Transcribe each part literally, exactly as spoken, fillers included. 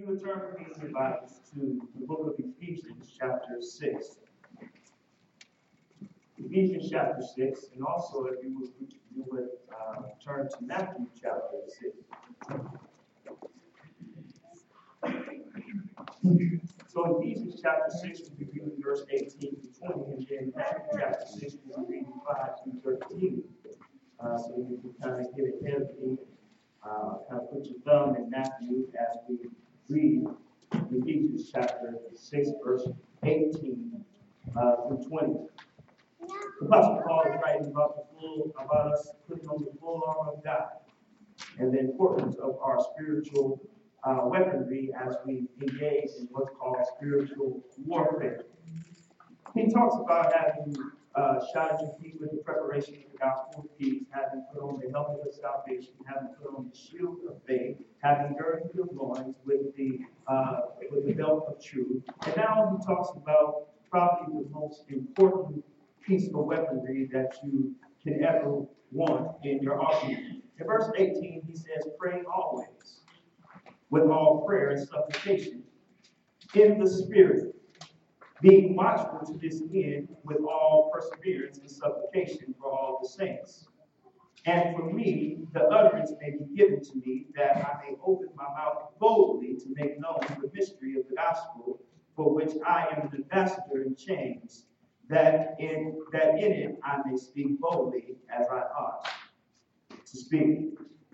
you would turn with me in your Bibles to the book of Ephesians, chapter six. Ephesians chapter six, and also if you would, you would uh, turn to Matthew chapter six. So Ephesians chapter six, we'll be reading verse eighteen to twenty, and then Matthew chapter six, we'll be reading five to thirteen. Uh, so you can kind of get ahead of me, uh, kind of put your thumb in Matthew as we read Ephesians chapter six, verse eighteen uh, through twenty. The Apostle Paul is writing about the full, about us putting on the full armor of God and the importance of our spiritual uh, weaponry as we engage in what's called spiritual warfare. He talks about having uh, shod your feet with the preparation of the gospel of peace, having put on the helmet of salvation, having put on the shield of faith, having girded your loins with the uh, with the belt of truth. And now he talks about probably the most important piece of weaponry that you can ever want in your arsenal. In verse eighteen, he says, praying always with all prayer and supplication in the Spirit, being watchful to this end with all perseverance and supplication for all the saints. And for me, the utterance may be given to me, that I may open my mouth boldly to make known the mystery of the gospel, for which I am an ambassador in chains, that in that in it I may speak boldly as I ought to speak.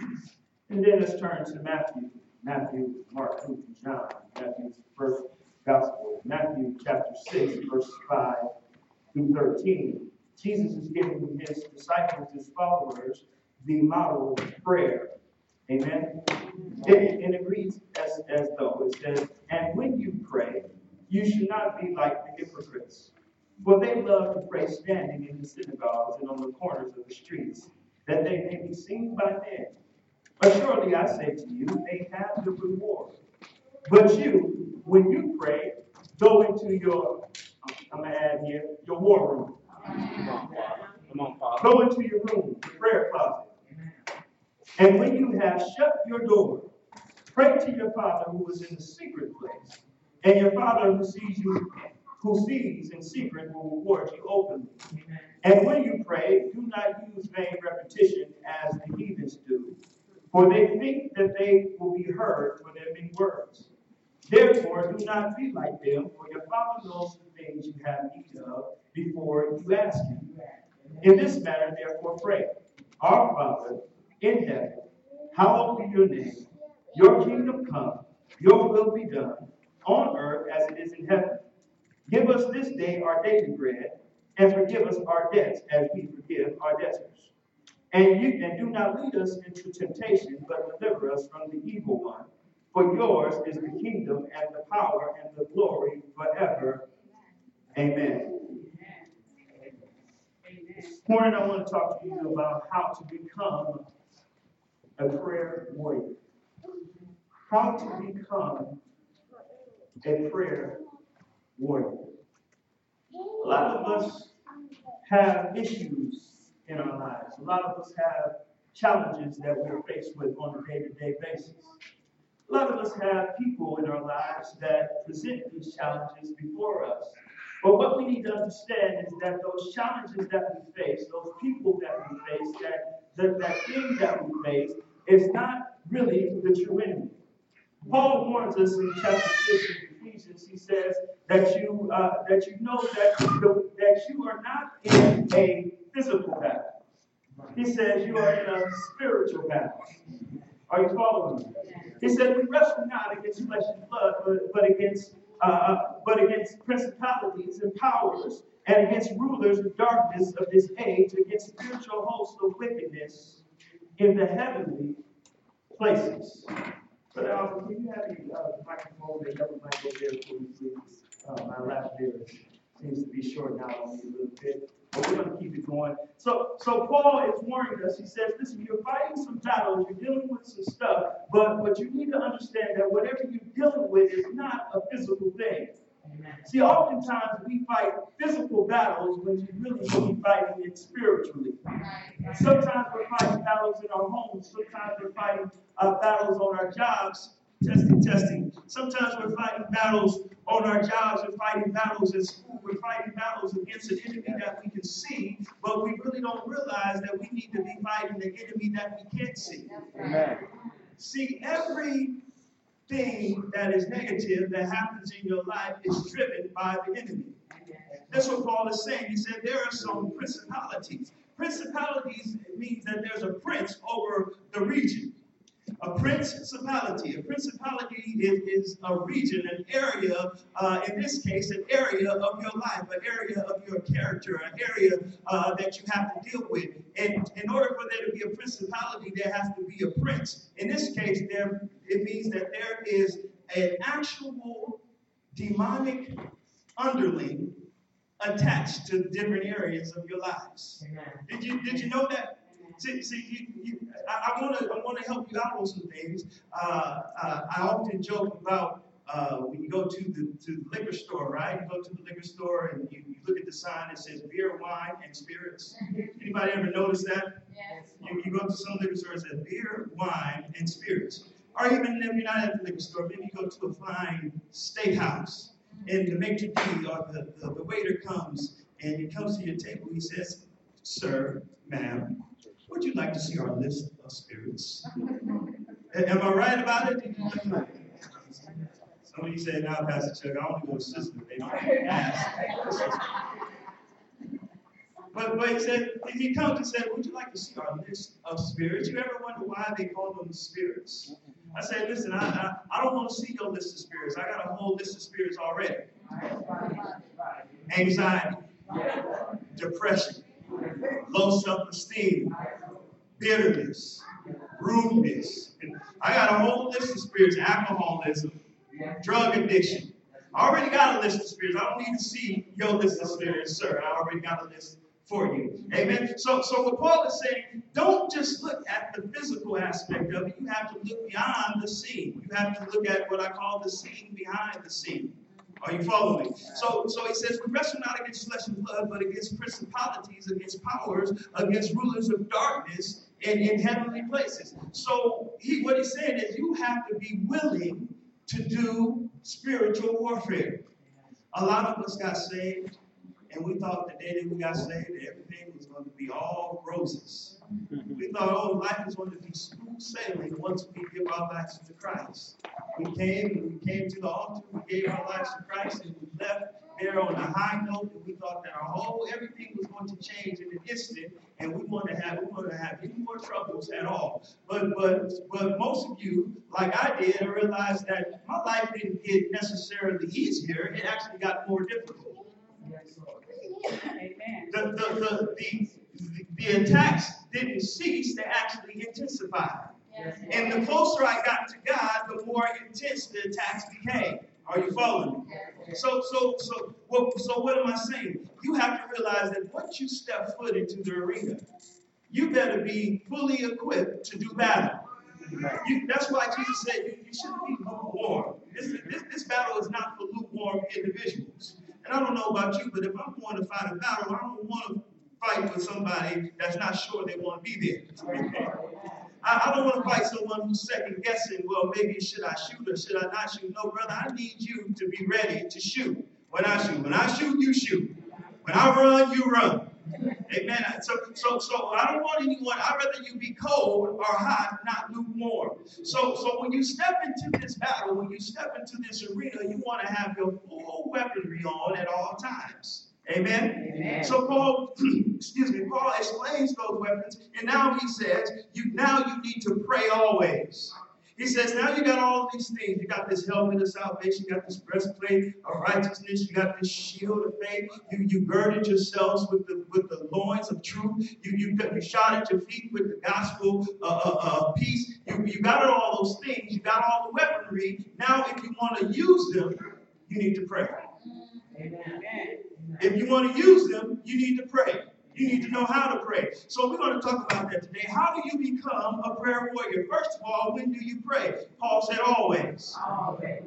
And then let's turn to Matthew. Matthew, Mark, Luke, and John. Matthew's first gospel. Matthew chapter six, verses five through thirteen. Jesus is giving his disciples, his followers, the model prayer. Amen. And, and it reads as, as though it says, and when you pray, you should not be like the hypocrites, for they love to pray standing in the synagogues and on the corners of the streets, that they may be seen by men. But surely I say to you, they have the reward. But you, when you pray, go into your, I'm going to add here, your war room. Come on, Father. Come on, Father. Go into your room, your prayer closet. And when you have shut your door, pray to your Father who is in the secret place. And your Father who sees you, who sees in secret will reward you openly. And when you pray, do not use vain repetition as the heathens do, for they think that they will be heard for their many words. Therefore, do not be like them, for your Father knows the things you have need of before you ask him. In this manner, therefore, pray. Our Father in heaven, hallowed be your name. Your kingdom come, your will be done, on earth as it is in heaven. Give us this day our daily bread, and forgive us our debts as we forgive our debtors. And, you, and do not lead us into temptation, but deliver us from the evil one. For yours is the kingdom and the power and the glory forever. Amen. This morning I want to talk to you about how to become a prayer warrior. How to become a prayer warrior. A lot of us have issues in our lives. A lot of us have challenges that we're faced with on a day-to-day basis. A lot of us have people in our lives that present these challenges before us. But what we need to understand is that those challenges that we face, those people that we face, that, that, that thing that we face is not really the true enemy. Paul warns us in chapter six of Ephesians. He says that you uh, that you know that the, that you are not in a physical battle. He says you are in a spiritual battle. Are you following me? He said we wrestle not against flesh and blood, but, but against uh, but against principalities and powers, and against rulers of darkness of this age, against spiritual hosts of wickedness in the heavenly places. But uh, can you have the uh, microphone, the yellow mic over there for me, please? Uh, my lap there seems to be short now on me a little bit. But we're going to keep it going. So, so Paul is warning us. He says, listen, you're fighting some battles, you're dealing with some stuff, but, but you need to understand that whatever you're dealing with is not a physical thing. Amen. See, oftentimes we fight physical battles when you really should be fighting it spiritually. Sometimes we're fighting battles in our homes. Sometimes we're fighting uh, battles on our jobs. Testing, testing. Sometimes we're fighting battles on our jobs, we're fighting battles at school, we're fighting battles against an enemy that we can see, but we really don't realize that we need to be fighting the enemy that we can't see. Amen. See, everything that is negative that happens in your life is driven by the enemy. That's what Paul is saying. He said there are some principalities. Principalities means that there's a prince over the region. A principality. A principality is, is a region, an area, uh, in this case, an area of your life, an area of your character, an area uh, that you have to deal with. And in order for there to be a principality, there has to be a prince. In this case, there it means that there is an actual demonic underling attached to different areas of your lives. Did you did you know that? See, see you, you, I want to I want to help you out on some things. Uh, uh, I often joke about uh, when you go to the to the liquor store, right? You go to the liquor store and you, you look at the sign that says beer, wine, and spirits. Anybody ever notice that? Yes. You, you go to some liquor store and it says beer, wine, and spirits. Or even if you're not at the liquor store, maybe you go to a fine steakhouse. And the maitre d' or the, the, the waiter comes and he comes to your table. He says, "Sir, ma'am, would you like to see our list of spirits?" Am I right about it? Some of you say, "Now, Pastor Chuck, I only go to sisters. They don't ask." But, but he said, he comes and said, "Would you like to see our list of spirits?" You ever wonder why they call them spirits? I said, listen, I, I, I don't want to see your list of spirits. I got a whole list of spirits already. Anxiety, depression, low self-esteem, bitterness, rudeness. I got a whole list of spirits, alcoholism, drug addiction. I already got a list of spirits. I don't need to see your list of spirits, sir. I already got a list for you. Amen. So, so what Paul is saying, don't just look at the physical aspect of it. You have to look beyond the scene. You have to look at what I call the scene behind the scene. Are you following me? So, so he says, we wrestle not against flesh and blood, but against principalities, against powers, against rulers of darkness in, in heavenly places. So he, what he's saying is you have to be willing to do spiritual warfare. A lot of us got saved, and we thought the day that we got saved, everything was going to be all roses. We thought, oh, life was going to be smooth sailing once we give our lives to Christ. We came and we came to the altar, we gave our lives to Christ, and we left there on a high note, and we thought that our whole everything was going to change in an instant, and we want to have we want to have any more troubles at all. But but but most of you, like I did, realized that my life didn't get necessarily easier; it actually got more difficult. Amen. The, the, the, the, the, the attacks didn't cease, they actually intensified. Yes. And the closer I got to God, the more intense the attacks became. Are you following me? Yes. So, so, so, what, so what am I saying? You have to realize that once you step foot into the arena, you better be fully equipped to do battle. You, that's why Jesus said you, you shouldn't be lukewarm. This, this, this battle is not for lukewarm individuals. And I don't know about you, but if I'm going to fight a battle, I don't want to fight with somebody that's not sure they want to be there. I, I don't want to fight someone who's second guessing, well, maybe should I shoot or should I not shoot? No, brother, I need you to be ready to shoot when I shoot. When I shoot, you shoot. When I run, you run. Amen. So, so, so I don't want anyone, I'd rather you be cold or hot, not lukewarm. So, so when you step into this battle, when you step into this arena, you want to have your full weaponry on at all times. Amen. Amen. So Paul, excuse me, Paul explains those weapons, and now he says, you now you need to pray always. He says, now you got all these things. You got this helmet of salvation. You got this breastplate of righteousness. You got this shield of faith. You, you girded yourselves with the with the loins of truth. You you, you shot at your feet with the gospel of uh, uh, uh, peace. You, you got all those things. You got all the weaponry. Now, if you want to use them, you need to pray. Amen. If you want to use them, you need to pray. You need to know how to pray. So we're going to talk about that today. How do you become a prayer warrior? First of all, when do you pray? Paul said always. Always.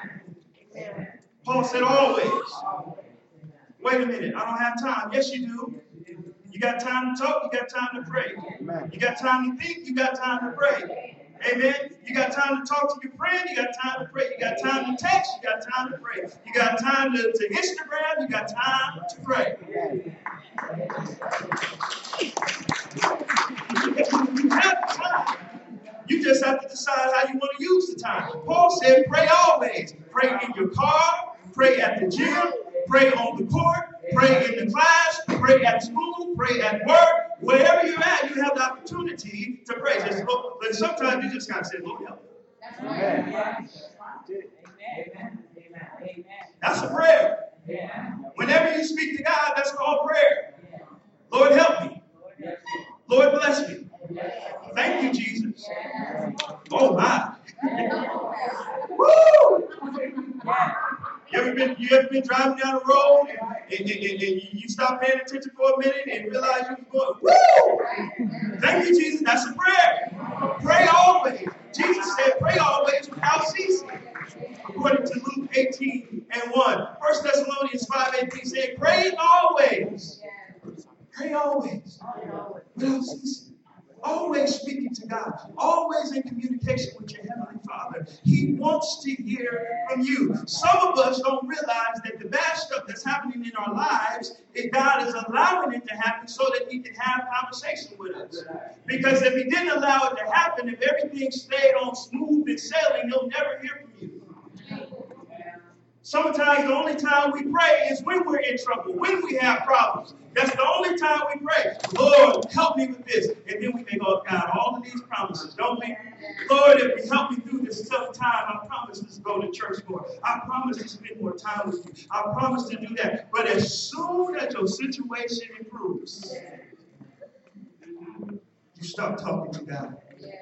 Paul said always. Wait a minute. I don't have time. Yes, you do. You got time to talk. You got time to pray. You got time to think. You got time to pray. Amen. You got time to talk to your friend. You got time to pray. You got time to text. You got time to pray. You got time to, to Instagram. You got time to pray. You have time. You just have to decide how you want to use the time. Paul said, pray always. Pray in your car. Pray at the gym. Pray on the court. Pray in the class. Pray at school. Pray at work. Wherever you're at, you have the opportunity to pray. Just, but sometimes you just got to say, Lord, help me. That's right. Amen. Amen. Amen. That's a prayer. Whenever you speak to God, that's called prayer. Lord, help me. Lord, bless me. Thank you, Jesus. Oh, my. Woo! You ever been, you ever been driving down the road and, and, and, and you stop paying attention for a minute and realize you was going, woo! Thank you, Jesus. That's a prayer. Pray always. Jesus said, pray always without ceasing. According to Luke eighteen and one. First Thessalonians five eighteen said, pray always. Pray always. Without ceasing. Always speaking to God. Always in communication with your Heavenly Father. He wants to hear from you. Some of us don't realize that the bad stuff that's happening in our lives, that God is allowing it to happen so that He can have conversation with us. Because if He didn't allow it to happen, if everything stayed on smooth and sailing, He'll never hear from you. Sometimes the only time we pray is when we're in trouble, when we have problems. That's the only time we pray. Lord, help me with this. And then we think, oh, God, all of these promises, don't we? Lord, if you help me through this tough time, I promise to go to church more. I promise to spend more time with you. I promise to do that. But as soon as your situation improves, you stop talking to God.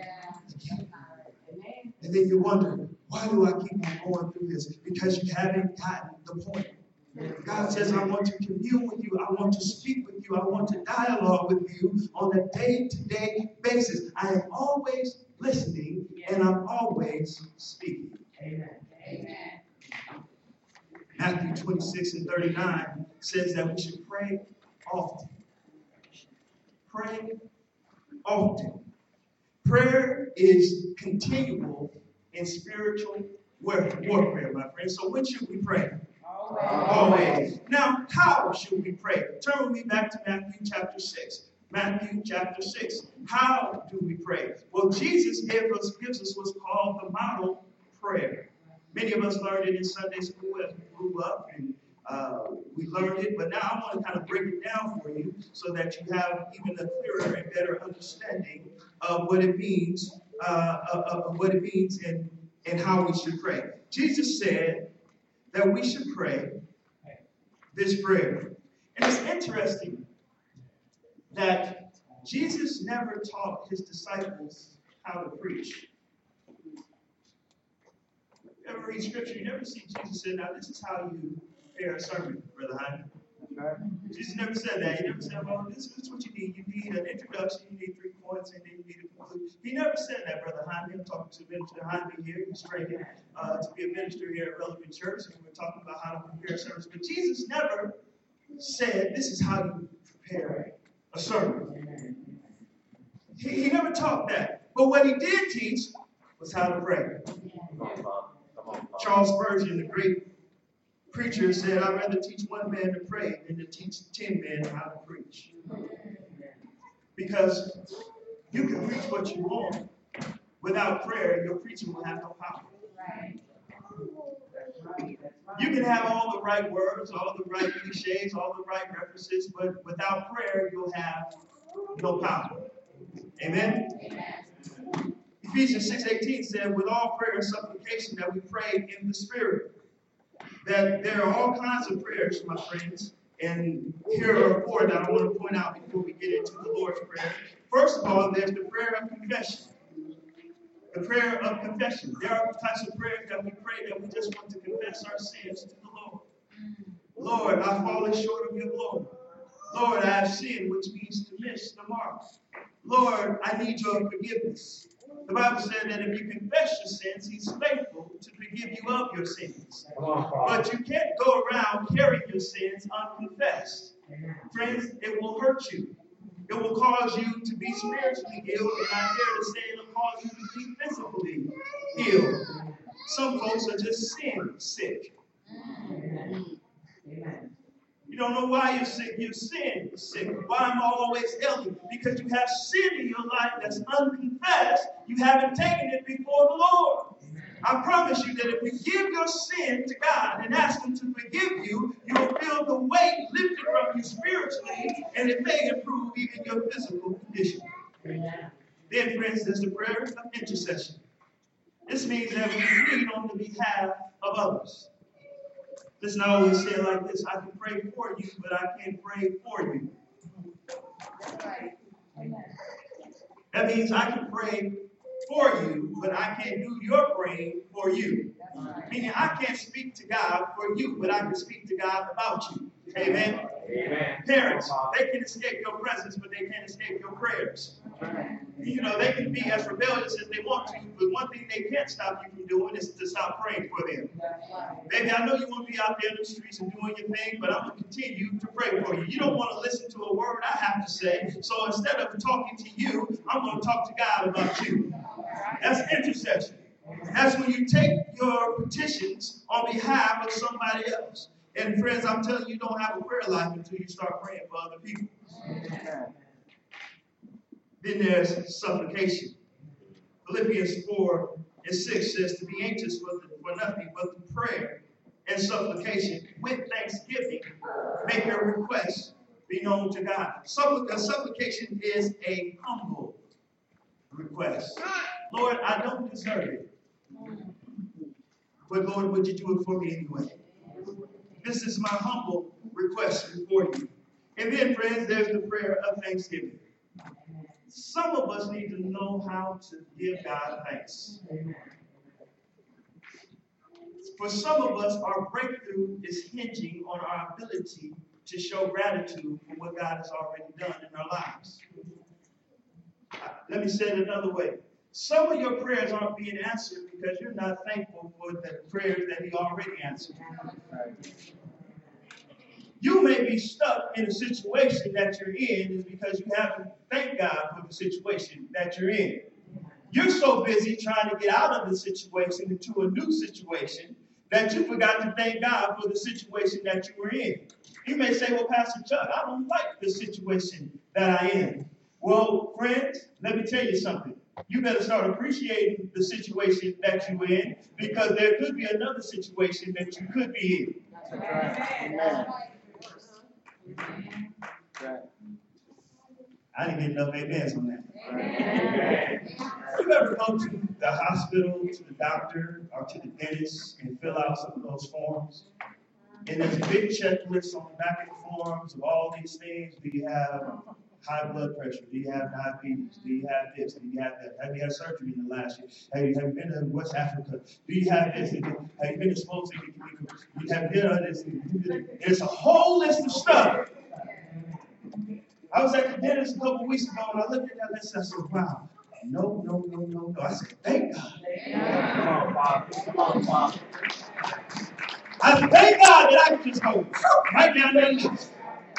And then you wonder, why do I keep on going through this? Because you haven't gotten the point. God says, I want to commune with you. I want to speak with you. I want to dialogue with you on a day-to-day basis. I am always listening, and I'm always speaking. Amen. Amen. Matthew twenty-six and thirty-nine says that we should pray often. Pray often. Prayer is continual in spiritual warfare, my friends. So when should we pray? Always. Always. Now, how should we pray? Turn with me back to Matthew chapter six. Matthew chapter six. How do we pray? Well, Jesus gave us, gives us what's called the model prayer. Many of us learned it in Sunday school as we grew up, and uh, we learned it. But now I want to kind of break it down for you so that you have even a clearer and better understanding of what it means, uh, of, of what it means, and and how we should pray. Jesus said that we should pray this prayer. And it's interesting that Jesus never taught his disciples how to preach. You ever read scripture, you never see Jesus say, now this is how you prepare a sermon, Brother Hyman. Jesus never said that. He never said, well, this is what you need. You need an introduction, you need three points, and then you need a conclusion. He never said that, Brother Hyman. I'm talking to Minister Hyman here. He's trained uh, to be a minister here at Relevant Church, and we're talking about how to prepare a service. But Jesus never said, this is how you prepare a sermon. He, he never taught that. But what he did teach was how to pray. Charles Spurgeon, the great preacher, said, I'd rather teach one man to pray than to teach ten men how to preach. Because you can preach what you want. Without prayer, your preaching will have no power. You can have all the right words, all the right cliches, all the right references, but without prayer, you'll have no power. Amen? Amen. Ephesians six eighteen said, with all prayer and supplication that we pray in the Spirit. That there are all kinds of prayers, my friends, and here are four that I want to point out before we get into the Lord's Prayer. First of all, there's the prayer of confession. The prayer of confession. There are types of prayers that we pray that we just want to confess our sins to the Lord. Lord, I've fallen short of your glory. Lord, I have sinned, which means to miss the mark. Lord, I need your forgiveness. The Bible said that if you confess your sins, he's faithful to forgive you of your sins. But you can't go around carrying your sins unconfessed. Friends, it will hurt you. It will cause you to be spiritually ill, and I dare to say it'll cause you to be physically healed. Some folks are just sin sick. Amen. You don't know why you're sick. You're sin sick. Why am I always healthy? Because you have sin in your life that's unconfessed. You haven't taken it before the Lord. I promise you that if you give your sin to God and ask Him to forgive you, you'll feel the weight lifted from you spiritually, and it may improve even your physical condition. Amen. Then, friends, there's the prayer of intercession. This means that we plead on the behalf of others. Listen, I always say it like this: I can pray for you, but I can't pray for you. That's right. Amen. That means I can pray for you, but I can't do your praying for you. That's right. Meaning I can't speak to God for you, but I can speak to God about you. Amen? Amen. Parents, they can escape your presence, but they can't escape your prayers. You know, they can be as rebellious as they want to, but one thing they can't stop you from doing is to stop praying for them. That's right. Baby, I know you want to be out there in the streets and doing your thing, but I'm going to continue to pray for you. You don't want to listen to a word I have to say, so instead of talking to you, I'm going to talk to God about you. That's intercession. That's when you take your petitions on behalf of somebody else. And friends, I'm telling you, you don't have a prayer life until you start praying for other people. Then there's supplication. Philippians four and six says to be anxious for, the, for nothing but the prayer and supplication with thanksgiving. Make your requests be known to God. Supplic- supplication is a humble request. Lord, I don't deserve it. But Lord, would you do it for me anyway? This is my humble request before you. And then, friends, there's the prayer of thanksgiving. Some of us need to know how to give God thanks. For some of us, our breakthrough is hinging on our ability to show gratitude for what God has already done in our lives. Let me say it another way. Some of your prayers aren't being answered because you're not thankful for the prayers that He already answered. You may be stuck in a situation that you're in is because you haven't thanked God for the situation that you're in. You're so busy trying to get out of the situation into a new situation that you forgot to thank God for the situation that you were in. You may say, well, Pastor Chuck, I don't like the situation that I am. Well, friends, let me tell you something. You better start appreciating the situation that you're in, because there could be another situation that you could be in. That's right. Amen. Right. I didn't get enough amens on that. Amen. You ever go to the hospital, to the doctor, or to the dentist and fill out some of those forms? And there's a big checklist on the back of the forms of all these things. Do you have high blood pressure? Do you have diabetes? Do you have this? Do you have that? Have you had surgery in the last year? Have you, have you been to West Africa? Do you have this? Have you been exposed to you have been this? There's a whole list of stuff. I was at the dentist a couple weeks ago and I looked at that list and I said, wow, no, no, no, no, no. I said, thank God. Come on, Father. Come on, Father. I said, thank God that I can just go right down that list.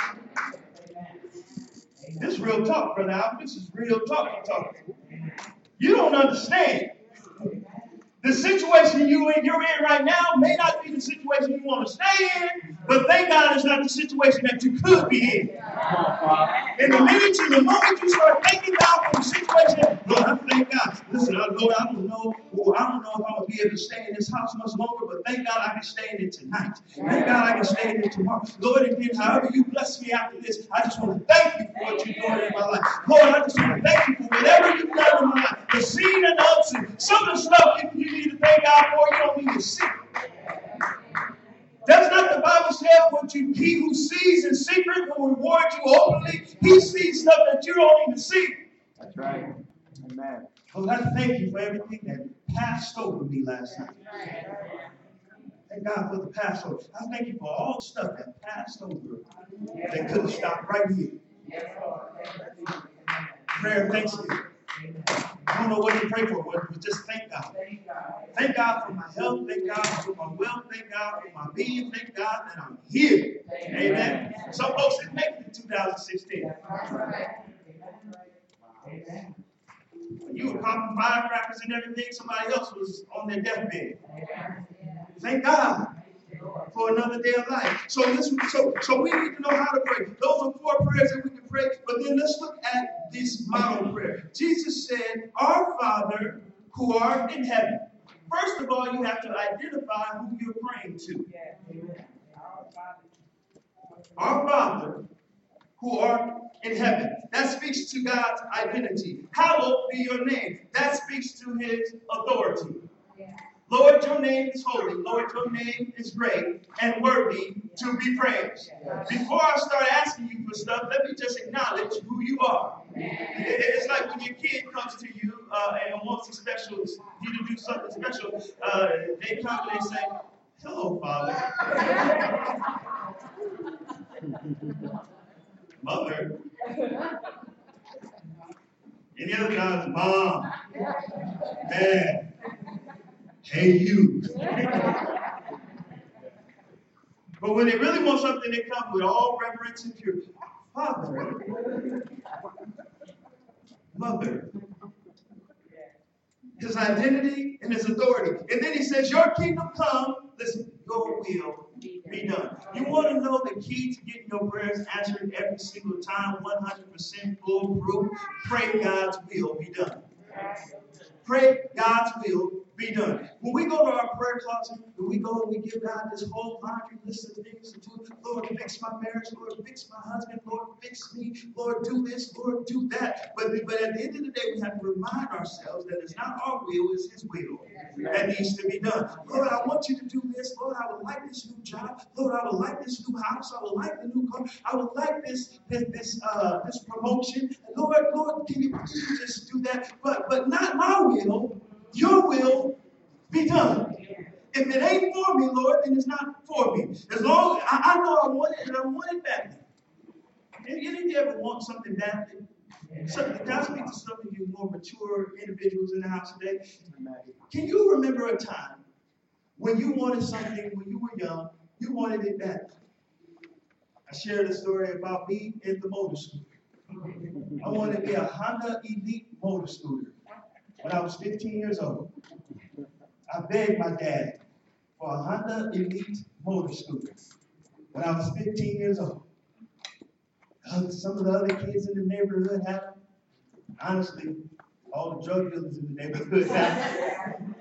This is real talk, Brother Al. This is real talk I'm talking. You don't understand. The situation you in, you're in right now may not be the situation you want to stay in, but thank God it's not the situation that you could be in. And the minute you, the moment you start thanking God for the situation, Lord, I thank God. Listen, I Lord, I don't know, well, I don't know if I'm gonna be able to stay in this house much longer, but thank God I can stay in it tonight. Thank God I can stay in it tomorrow. Lord, and then however you bless me after this, I just want to thank you for what you're doing in my life. Lord, I just want to thank you for whatever you've done in my life. The seed and the unseen. Some of the stuff you, you need to thank God for, you don't even see. Does not the Bible say what you he who sees in secret will reward you openly? He sees stuff that you don't even see. That's right. Amen. Lord, I thank you for everything that passed over me last night. Thank God for the Passover. I thank you for all the stuff that passed over that could have stopped right here. Prayer of thanksgiving. I don't know what to pray for, but just thank God. Thank God for my health. Thank God for my wealth. Thank God for my being. Thank God that I'm here. Amen. Some folks didn't make it in two thousand sixteen. You were popping firecrackers and everything. Somebody else was on their deathbed. Thank God for another day of life. So this, so, so we need to know how to pray. Those are four prayers that we can pray. But then let's look at this model prayer. Jesus said, "Our Father who art in heaven." First of all, you have to identify who you're praying to. Our Father who art in heaven. That speaks to God's identity. Hallowed be your name. That speaks to his authority. Lord, your name is holy. Lord, your name is great and worthy to be praised. Before I start asking you for stuff, let me just acknowledge who you are. It's like when your kid comes to you uh, and wants a special, you to do something special. Uh, they come and they say, "Hello, Father." Mother. Any other times, Mom. Dad. Hey, you. But when they really want something, they come with all reverence and purity. Father. Mother. His identity and his authority. And then he says, "Your kingdom come." Listen, your will be done. You want to know the key to getting your prayers answered every single time, one hundred percent foolproof? Pray God's will be done. Pray God's will be done. When we go to our prayer closet, when we go and we give God this whole laundry list of things to do, Lord, fix my marriage, Lord, fix my husband, Lord, fix me, Lord, do this, Lord, do that. But, but at the end of the day, we have to remind ourselves that it's not our will, it's his will that needs to be done. Lord, I want you to do this. Lord, I would like this new job. Lord, I would like this new house. I would like the new car. I would like this this this, uh, this promotion. Lord, Lord, can you please just do that? But but not my will. Your will be done. If it ain't for me, Lord, then it's not for me. As long as I, I know I want it and I want it badly. Any of you ever want something badly? So, can I speak to some of you more mature individuals in the house today? Can you remember a time when you wanted something when you were young, you wanted it badly? I shared a story about me in the motor scooter. I wanted to be a Honda Elite motor scooter when I was fifteen years old. I begged my dad for a Honda Elite motor scooter when I was fifteen years old. Some of the other kids in the neighborhood had them. Honestly, all the drug dealers in the neighborhood had them.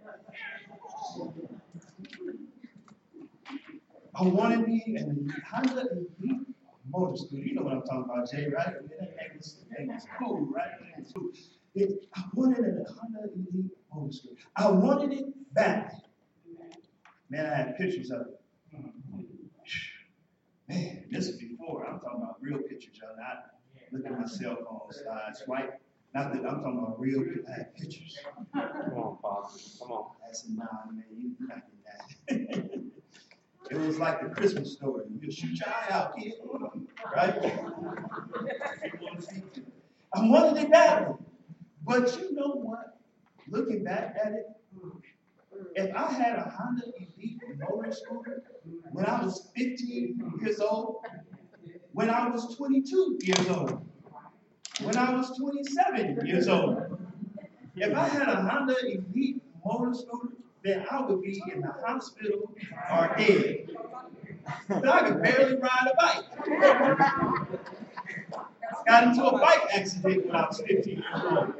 I wanted me a Honda Elite motor scooter. You know what I'm talking about, Jay, right? It was cool, right? It was cool. It, I wanted a Honda Elite motor scooter. I wanted it back. Man, I had pictures of it. Man, this is before. I'm talking about real pictures, y'all. Not look at my cell phone slide, swipe. Not that I'm talking about real. I had pictures. Come on, Father. Come on. I said, nah, man, you, you're not getting that. It was like the Christmas story. You shoot your eye out, kid. Right? I wanted it badly. But you know what? Looking back at it, if I had a Honda Elite motor scooter when I was fifteen years old, when I was twenty-two years old, when I was twenty-seven years old, if I had a Honda Elite motor scooter, then I would be in the hospital or dead. But I could barely ride a bike. Got into a bike accident when I was fifteen years old.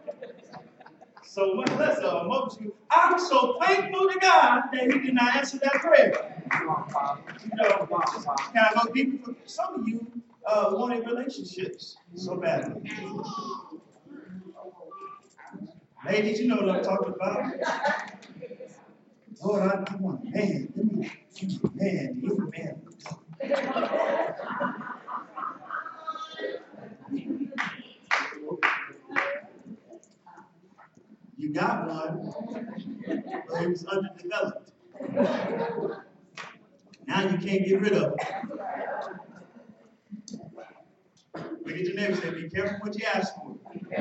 So much less of a motor scooter. I'm so thankful to God that he did not answer that prayer. You know, can I go deeper? Some of you uh, wanted relationships so badly. Ladies, you know what I'm talking about. Lord, I, I want a man. Give me, give me a man. Give me a man. You got one, but it was underdeveloped. Now you can't get rid of it. Look at your neighbor and say, be careful what you ask for.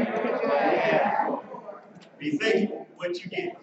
Be faithful what you get.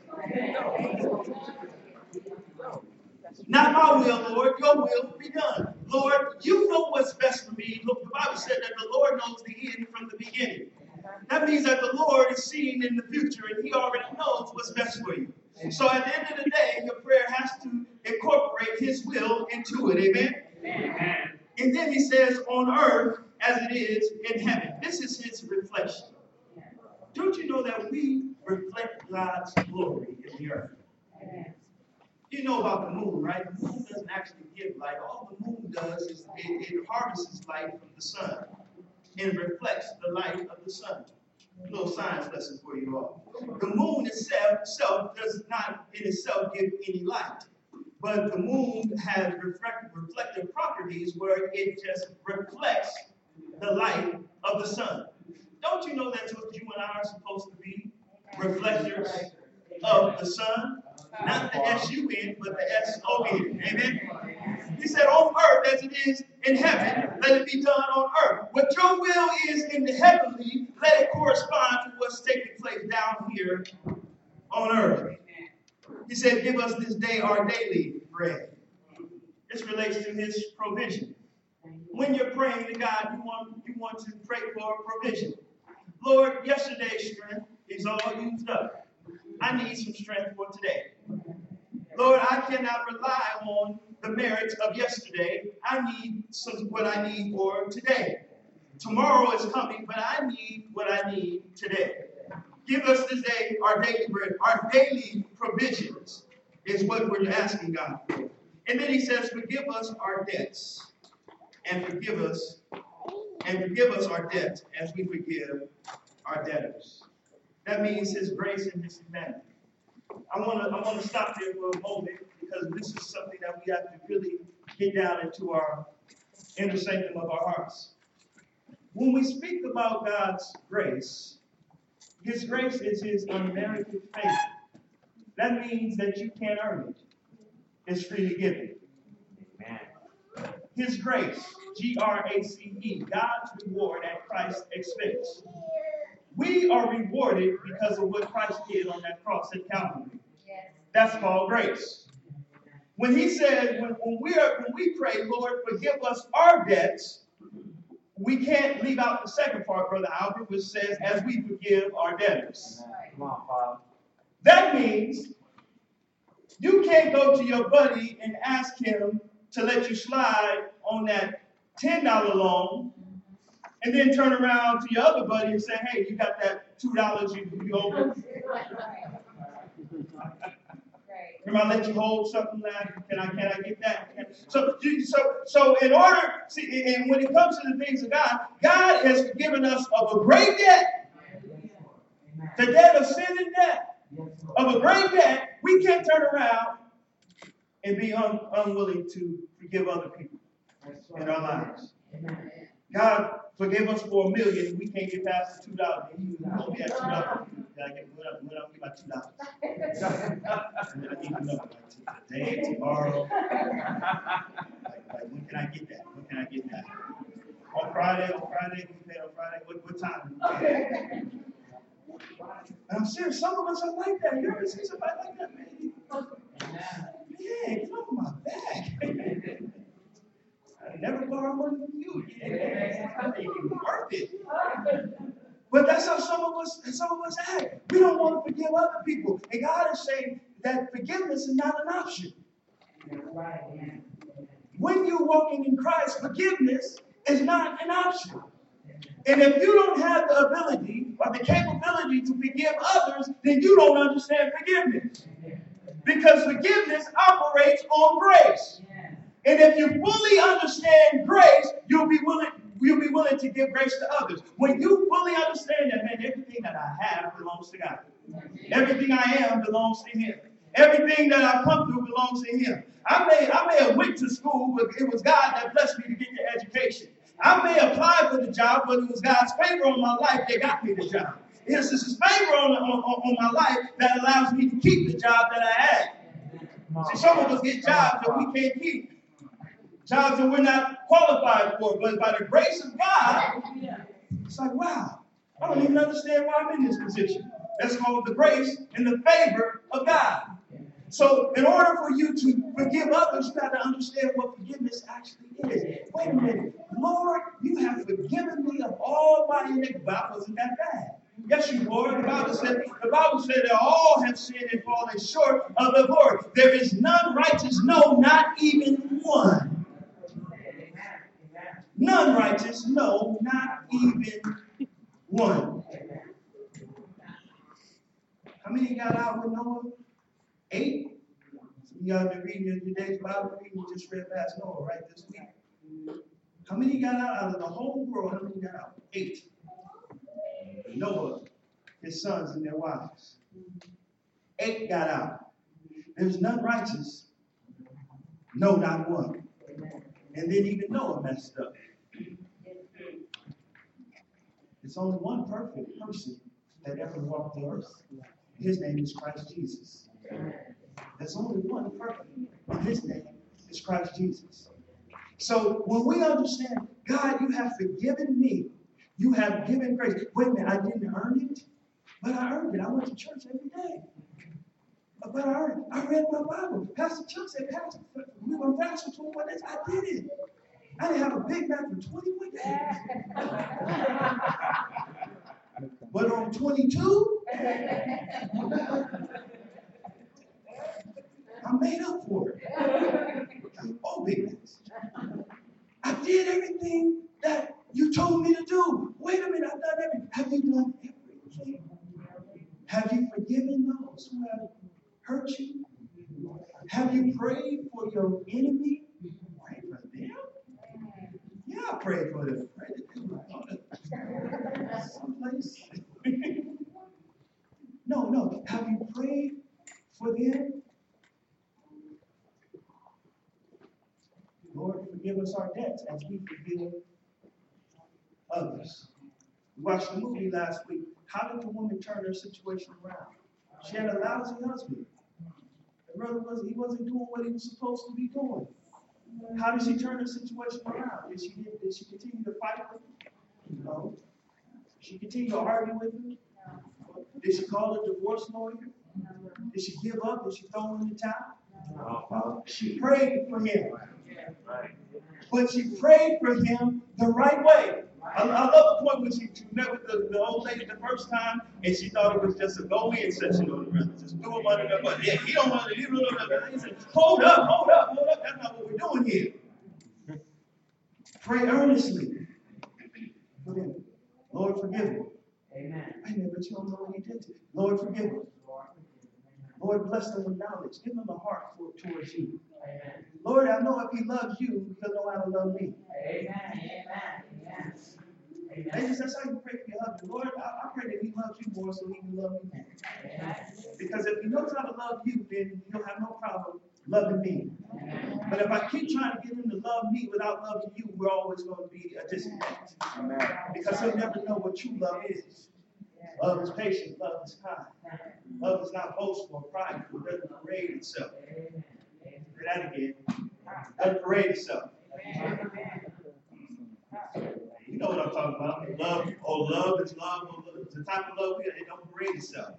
Not my will, Lord, your will be done. Lord, you know what's best for me. Look, the Bible said that the Lord knows the end from the beginning. That means that the Lord is seeing in the future and he already knows what's best for you. So at the end of the day, your prayer has to incorporate his will into it. Amen? Amen. And then he says, on earth as it is in heaven. This is his reflection. Don't you know that we reflect God's glory in the earth? You know about the moon, right? The moon doesn't actually give light. All the moon does is it, it harvests light from the sun and reflects the light of the sun. A little science lesson for you all. The moon itself, itself does not in itself give any light. But the moon has reflect, reflective properties where it just reflects the light of the sun. Don't you know that's what you and I are supposed to be? Reflectors of the sun. Not the S U N, but the S O N. Amen? He said, on earth as it is in heaven, let it be done on earth. What your will is in the heavenly, let it correspond to what's taking place down here on earth. He said, give us this day our daily bread. This relates to his provision. When you're praying to God, you want, you want to pray for provision. Lord, yesterday's strength is all used up. I need some strength for today. Lord, I cannot rely on the merits of yesterday. I need some, what I need for today. Tomorrow is coming, but I need what I need today. Give us this day our daily bread. Our daily provisions is what we're asking God for. And then he says, forgive us our debts. And forgive us, and forgive us our debts as we forgive our debtors. That means his grace and his humanity. I want to I want to stop there for a moment because this is something that we have to really get down into our inner sanctum of our hearts. When we speak about God's grace, his grace is his unmerited favor. That means that you can't earn it. It's freely given. Amen. His grace, G R A C E, God's reward at Christ's expense. We are rewarded because of what Christ did on that cross at Calvary. That's called grace. When he said, when, when, we are, when we pray, Lord, forgive us our debts, we can't leave out the second part, Brother Albert, which says, as we forgive our debtors. Come on, Father. That means you can't go to your buddy and ask him to let you slide on that ten dollar loan and then turn around to your other buddy and say, hey, you got that two dollars you, you owe me? Remember, I let you hold something like, can I, can I get that? So, so, so in order, see, and when it comes to the things of God, God has forgiven us of a great debt. The debt of sin and death. Of a great debt, we can't turn around and be un, unwilling to forgive other people in our lives. God forgive us for a million, we can't get past the two dollars. You owe me that two dollars. I get what up, what up, give my two dollars. And then I need to know, like today, tomorrow. Like, like, when can I get that? When can I get that? On Friday, on Friday, we pay on Friday. What, what time? And I'm serious, some of us are like that. You ever see somebody like that, man? Man, get off my back. I never borrow money from you. It ain't even worth it. But that's how some of us, some of us act. We don't want to forgive other people. And God is saying that forgiveness is not an option. When you're walking in Christ, forgiveness is not an option. And if you don't have the ability or the capability to forgive others, then you don't understand forgiveness. Because forgiveness operates on grace. And if you fully understand grace, you'll be willing, you'll be willing to give grace to others. When you fully understand that, man, everything that I have belongs to God. Everything I am belongs to Him. Everything that I've come through belongs to Him. I may, I may have went to school, but it was God that blessed me to get the education. I may apply for the job, but it was God's favor on my life that got me the job. It's His favor on, on, on my life that allows me to keep the job that I had. See, some of us get jobs that we can't keep. Jobs that we're not qualified for, but by the grace of God, it's like, wow, I don't even understand why I'm in this position. That's called the grace and the favor of God. So in order for you to forgive others, you got to understand what forgiveness actually is. Wait a minute. Lord, you have forgiven me of all my iniquity. But I wasn't that bad. Yes, you were. The Bible said, the Bible said that all have sinned and fallen short of the glory. There is none righteous, no, not even one. None righteous, no, not even one. How many got out with Noah? Eight? Some of y'all been reading your today's Bible reading, you just read past Noah, right, this week. How many got out out of the whole world? How many got out? Eight. Noah, his sons and their wives. Eight got out. There's none righteous. No, not one. And then even Noah messed up. It's only one perfect person that ever walked the earth. His name is Christ Jesus. There's only one perfect, and his name is Christ Jesus. So when we understand, God, you have forgiven me. You have given grace. Wait a minute, I didn't earn it, but I earned it. I went to church every day. But I earned it. I read my Bible. Pastor Chuck said, Pastor, we were fasting for twenty-one days. I did it. I didn't have a Big Mac for twenty-one days. But on twenty-two, I made up for it. Oh, Big Macs. I did everything that you told me to do. Wait a minute, I've done everything. Have you done everything? Have you forgiven those who have hurt you? Have you prayed for your enemy? Pray for them? Yeah, I prayed for them. Pray for them. Someplace. No, no. Have you prayed for them? Lord, forgive us our debts as we forgive others. We watched the movie last week. How did the woman turn her situation around? She had a lousy husband. The brother was he wasn't doing what he was supposed to be doing. How did she turn her situation around? Did she did she continue to fight with him? No. Did she continue to argue with him? Did she call a divorce lawyer? Did she give up? Did she throw in the towel? No. She prayed for him. But she prayed for him the right way. I, I love the point when she, she met with the, the old lady the first time, and she thought it was just a go-in session on the brother. Just threw him under the bus. Yeah, he don't want to. He don't want to. He said, hold up, hold up, hold up. That's not what we're doing here. Pray earnestly for him. Lord, forgive him. Amen. Amen. But you don't know what he did to you. Lord, forgive him. Lord, bless them with knowledge. Give them a heart for, towards you. Amen. Lord, I know if he loves you, he'll know how to love me. Amen. Amen. Amen. Ladies, that's how you pray for your husband. Lord, I, I pray that he loves you more so he can love me more. Amen. Because if he knows how to love you, then he'll have no problem loving me. Amen. But if I keep trying to get him to love me without loving you, we're always going to be a disconnect. Amen. Because he'll never know what true love is. Love is patient. Love is kind. Love is not boastful or prideful. It doesn't parade itself. Say that again. It doesn't parade itself. You know what I'm talking about. Love, oh, love is love. Oh, love. It's the type of love we it don't parade itself.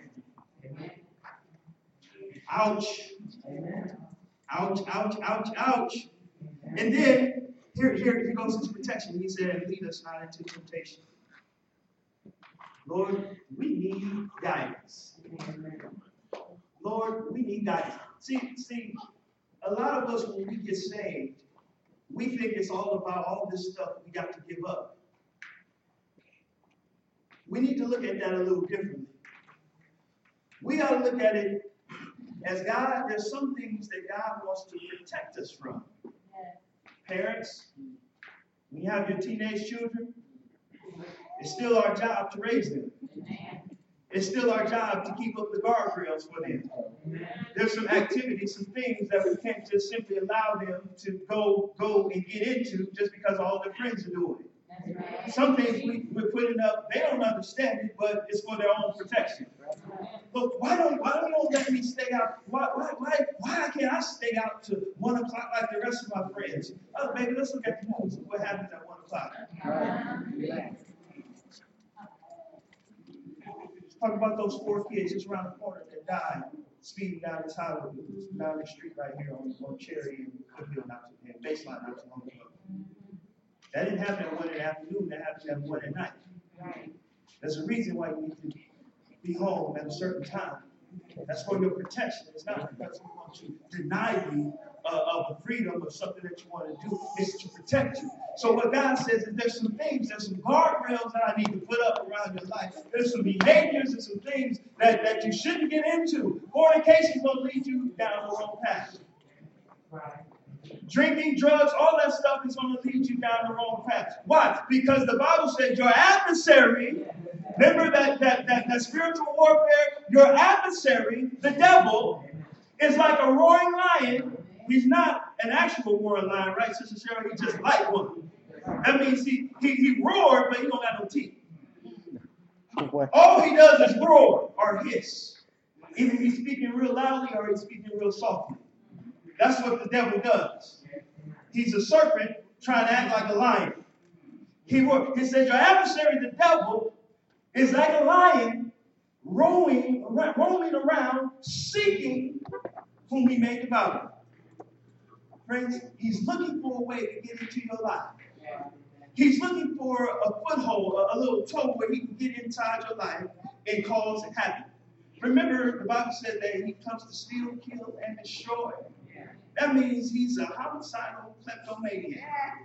Ouch. Ouch, ouch, ouch, ouch. And then, here, here, here goes his protection. He said, lead us not into temptation. Lord, we need guidance. Lord, we need guidance. See, see, a lot of us, when we get saved, we think it's all about all this stuff we got to give up. We need to look at that a little differently. We got to look at it as God, there's some things that God wants to protect us from. Parents, when you have your teenage children, it's still our job to raise them. It's still our job to keep up the guardrails for them. There's some activities, some things that we can't just simply allow them to go, go and get into just because all their friends are doing it. Some things we, we're putting up, they don't understand it, but it's for their own protection. Look, why don't why don't you don't let me stay out? Why why why why can't I stay out to one o'clock like the rest of my friends? Oh, baby, let's look at the news. What happens at one o'clock? Talk about those four kids just around the corner that died speeding down this highway, down the street right here on, on Cherry and Cookville, not too, and Baseline, not too long ago. That didn't happen at one in the afternoon, that happened at one at night. Right. There's a reason why you need to be home at a certain time. That's for your protection. It's not because we want to deny you uh, of the freedom of something that you want to do. It's to protect you. So what God says is there's some things, there's some guardrails that I need to put up around your life. There's some behaviors and some things that, that you shouldn't get into. Fornication is going to lead you down the wrong path. Right. Drinking, drugs, all that stuff is going to lead you down the wrong path. Why? Because the Bible says your adversary, remember that, that, that, that spiritual warfare, your adversary, the devil, is like a roaring lion. He's not an actual roaring lion, right, Sister Sarah? He's just like one. That means he, he, he roared, but he don't got no teeth. All he does is roar or hiss. Either he's speaking real loudly or he's speaking real softly. That's what the devil does. He's a serpent trying to act like a lion. He, he says your adversary, the devil, is like a lion roaming, roaming around, seeking whom he may devour. Friends, he's looking for a way to get into your life. He's looking for a foothold, a, a little toe where he can get inside your life and cause havoc. Remember, the Bible said that he comes to steal, kill, and destroy. That means he's a homicidal kleptomaniac.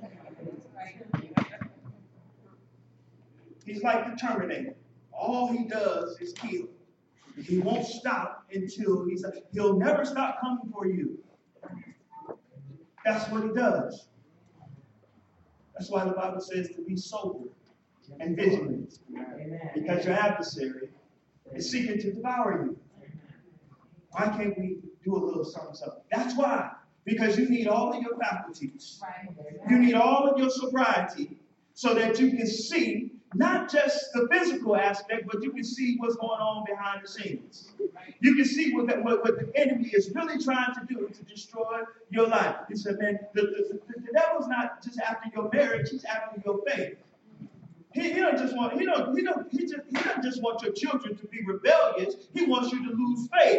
He's like the Terminator. All he does is kill. He won't stop until he's, he'll never stop coming for you. That's what he does. That's why the Bible says to be sober and vigilant. Because your adversary is seeking to devour you. Why can't we do a little something, something? That's why. Because you need all of your faculties. You need all of your sobriety so that you can see not just the physical aspect, but you can see what's going on behind the scenes. You can see what, what, what the enemy is really trying to do to destroy your life. He said, man, the, the, the, the devil's not just after your marriage, he's after your faith. He, he don't just want, he don't, he don't, he just, he doesn't just want your children to be rebellious. He wants you to lose faith.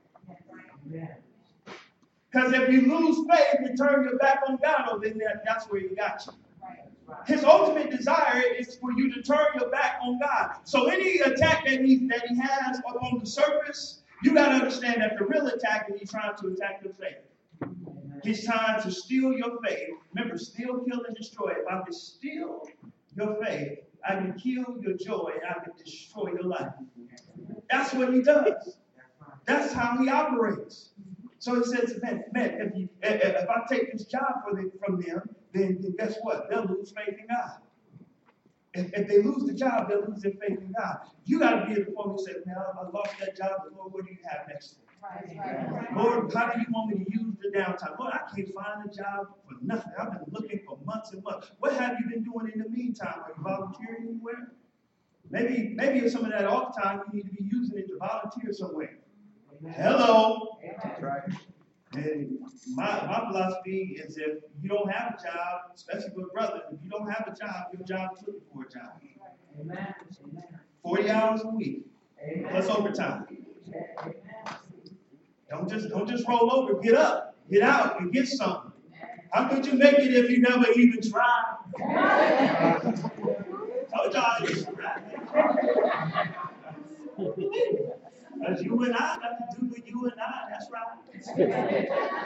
Because if you lose faith and turn your back on God, oh, then that, that's where he got you. His ultimate desire is for you to turn your back on God. So any attack that he, that he has up on the surface, you got to understand that the real attack is he's trying to attack your faith. He's trying to steal your faith. Remember, steal, kill, and destroy. If I can steal your faith, I can kill your joy, and I can destroy your life. That's what he does. That's how he operates. So he says, man, man, if, you, if, if I take this job for the, from them, then, then guess what? They'll lose faith in God. If, if they lose the job, they'll lose their faith in God. You got to be at the point where you say, man, I, I lost that job, but Lord, what do you have next? Right, right. Lord, how do you want me to use the downtime? Lord, I can't find a job for nothing. I've been looking for months and months. What have you been doing in the meantime? Are you volunteering anywhere? Maybe, maybe some of that off time you need to be using it to volunteer somewhere. Hello. That's right. And my, my philosophy is if you don't have a job, especially with brothers, if you don't have a job, your job is looking for a job. Amen. forty hours a week. Amen. Plus overtime. Amen. Don't just don't just roll over. Get up. Get out and get something. How could you make it if you never even tried? Told y'all it's right. Because you and I got to do with you and I, that's right.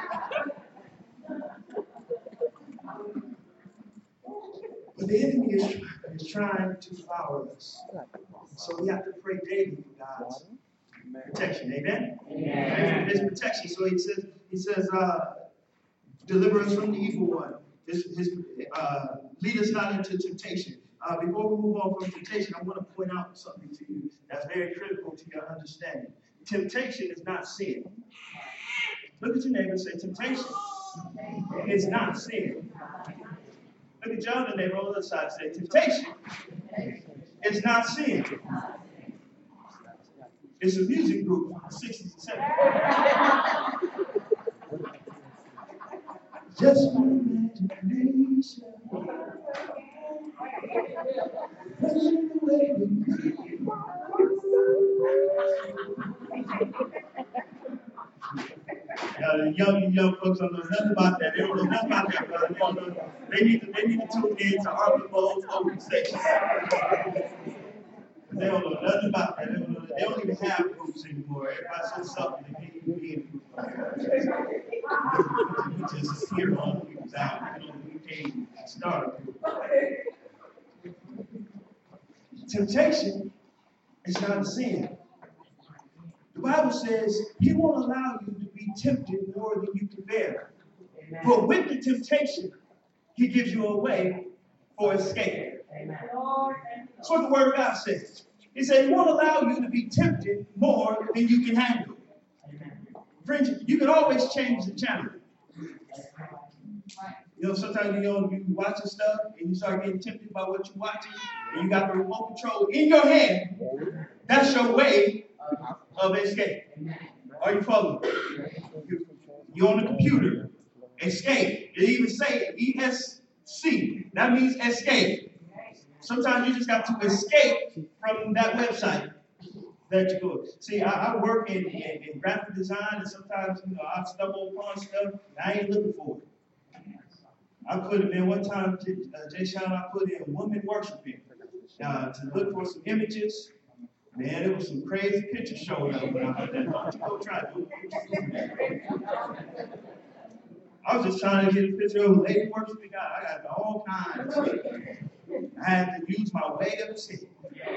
But the enemy is, is trying to devour us. So we have to pray daily for God's protection. Amen? Amen. Pray for his protection. So he says, he says, uh, deliver us from the evil one. His, his, uh, lead us not into temptation. Uh, before we move on from temptation, I want to point out something to you that's very critical to your understanding. Temptation is not sin. Look at your neighbor and say, temptation is not sin. Look at your other neighbor on the other side and say, temptation is not sin. It's a music group from the sixties and seventies. Just my imagination. Pushing away with me. Uh, young you young folks don't know nothing about that. They don't know nothing about that, brother. They don't know. They need to they need to tune in to Arthur Bowles open section. They don't know nothing about that. They don't, know, they don't even have groups anymore. Everybody's so selfish. They can't even be in groups. We just hear other people's out. You know, we can't start a group. Temptation is not a sin. The Bible says He won't allow you to be tempted more than you can bear. Amen. But with the temptation, He gives you a way for escape. Amen. That's what the Word of God says. He said He won't allow you to be tempted more than you can handle. Amen. Friends, you can always change the channel. You know, sometimes you know you watching stuff and you start getting tempted by what you're watching, and you got the remote control in your hand. That's your way of escape. Are you following? You're on the computer. Escape. It even say E S C. That means escape. Sometimes you just got to escape from that website that you go. See, I, I work in, in, in graphic design, and sometimes you know I stumble upon stuff and I ain't looking for it. I put it in one time, J. Uh, Jay Sean, I put in women worshiping uh, to look for some images. Man, it was some crazy pictures showing up when I heard that. Don't you go try to do it. I was just trying to get a picture of a lady worshiping God. I got all kinds. I had to use my way of escape.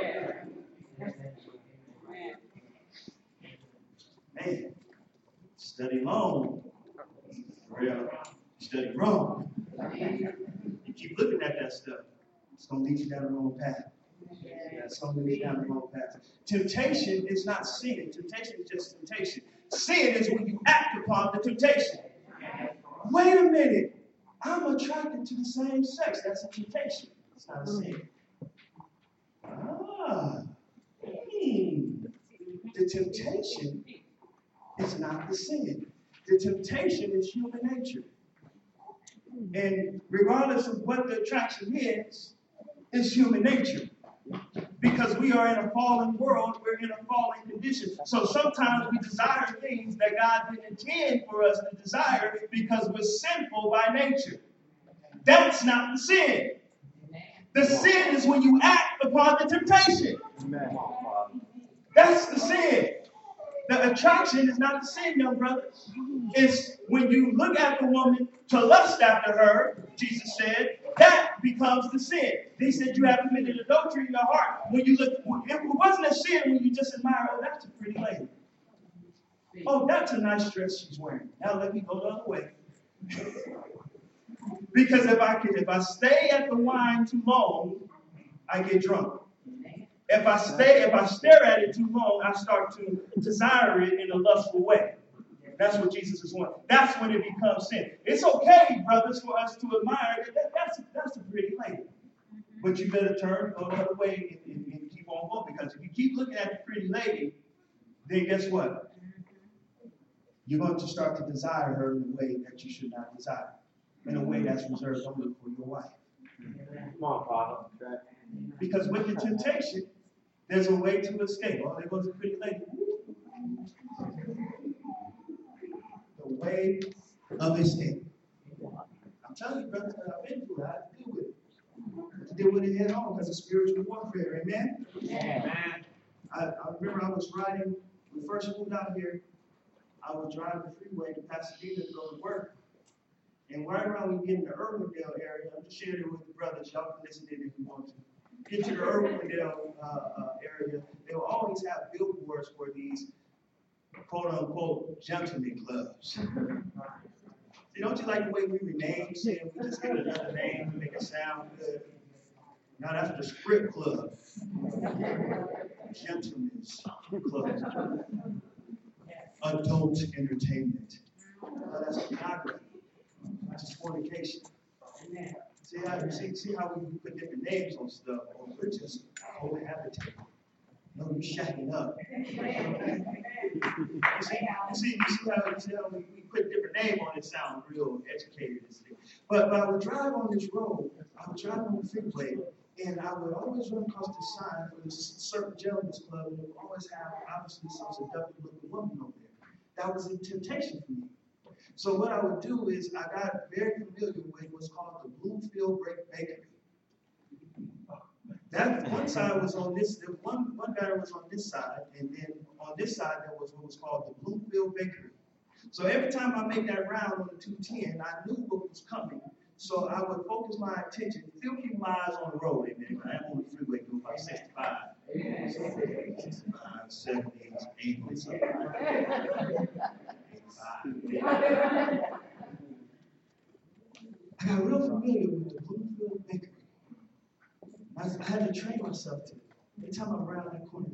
Man, study long. Real. Study wrong. You keep looking at that stuff, it's going to lead you down the wrong path. Yeah, it's going to lead you down the wrong path. Temptation is not sin. Temptation is just temptation. Sin is when you act upon the temptation. Wait a minute. I'm attracted to the same sex. That's a temptation. It's not a sin. Ah. Hmm. The temptation is not the sin. The temptation is human nature. And regardless of what the attraction is, it's human nature. Because we are in a fallen world, we're in a fallen condition. So sometimes we desire things that God didn't intend for us to desire because we're sinful by nature. That's not the sin. The sin is when you act upon the temptation. That's the sin. The attraction is not the sin, young brother. It's when you look at the woman to lust after her, Jesus said, that becomes the sin. He said you have committed adultery in your heart. When you look, it wasn't a sin when you just admire, oh, that's a pretty lady. Oh, that's a nice dress she's wearing. Now let me go the other way. Because if I can, if I stay at the wine too long, I get drunk. If I stay, if I stare at it too long, I start to desire it in a lustful way. That's what Jesus is wanting. That's when it becomes sin. It's okay, brothers, for us to admire it. That, that's, that's a pretty lady. But you better turn go the other way and, and, and keep on going. Because if you keep looking at the pretty lady, then guess what? You're going to start to desire her in a way that you should not desire. In a way that's reserved only for your wife. Come on, Father. Because with the temptation, there's a way to escape. Oh, there goes a pretty lady. The way of escape. I'm telling you, brothers, that I've been through it. I had to deal with it. I had to deal with it head on because of spiritual warfare. Amen? Amen. I, I remember I was riding, when we first moved out here, I was driving the freeway to Pasadena to go to work. And right around when we get in the Irwindale area, I'm just sharing it with the brothers. Y'all can listen in if you want to. Get to the Irwindale uh, uh, area, they will always have billboards for these quote-unquote gentleman clubs. See, don't you like the way we rename sin? We just give it another name to make it sound good. Now that's the strip club. Gentlemen's club. Adult entertainment. Now that's pornography. That's fornication. See how, see, see how we put different names on stuff, or we're just cohabitating. No, you're shacking up. You see, you see, you see how, you see how we, we put a different name on it, sound real educated. But, but I would drive on this road, I would drive on the freeway, and I would always run across the sign for this certain gentleman's club, and it would always have, obviously, some seductive looking woman over there. That was a temptation for me. So what I would do is I got very familiar with what's called the Bluefield Bakery. That one side was on this, the one, one battery was on this side, and then on this side there was what was called the Bluefield Bakery. So every time I make that round on the two ten, I knew what was coming. So I would focus my attention, still keep my eyes on the road, amen. I am on the freeway doing about sixty-five. sixty-five, seventy, eighty, something like that. eighty-five. I got real familiar with the Bluefield Bakery. I, I had to train myself to. Every time I'm around that corner,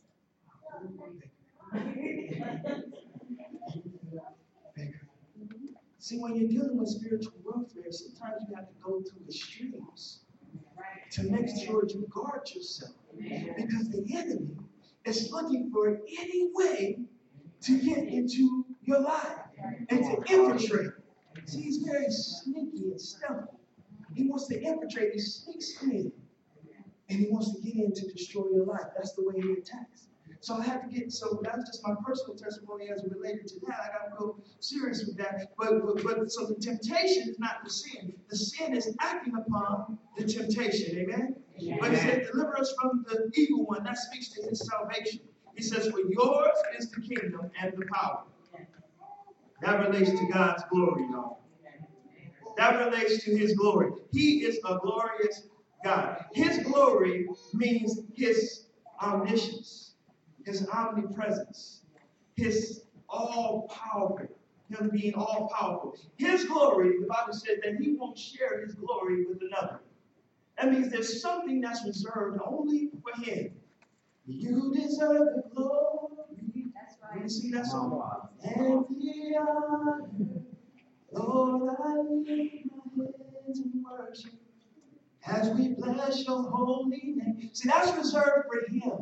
Bakery. See, when you're dealing with spiritual warfare, sometimes you have to go to extremes to make sure you guard yourself. Because the enemy is looking for any way to get into your life and to infiltrate. See, he's very sneaky and stealthy. He wants to infiltrate. He sneaks in. And he wants to get in to destroy your life. That's the way he attacks. So I had to get, so that's just my personal testimony as related to that. I got to go serious with that. But, but, but so the temptation is not the sin. The sin is acting upon the temptation. Amen? Amen. But he said, deliver us from the evil one. That speaks to his salvation. He says, for yours is the kingdom and the power. That relates to God's glory, y'all. That relates to his glory. He is a glorious God. His glory means his omniscience, his omnipresence, his all-powerful, him being all-powerful. His glory, the Bible said that he won't share his glory with another. That means there's something that's reserved only for him. You deserve the glory. That's right. You see that song? And the honor. Lord, I lift my hands in worship as we bless your holy name. See, that's reserved for him.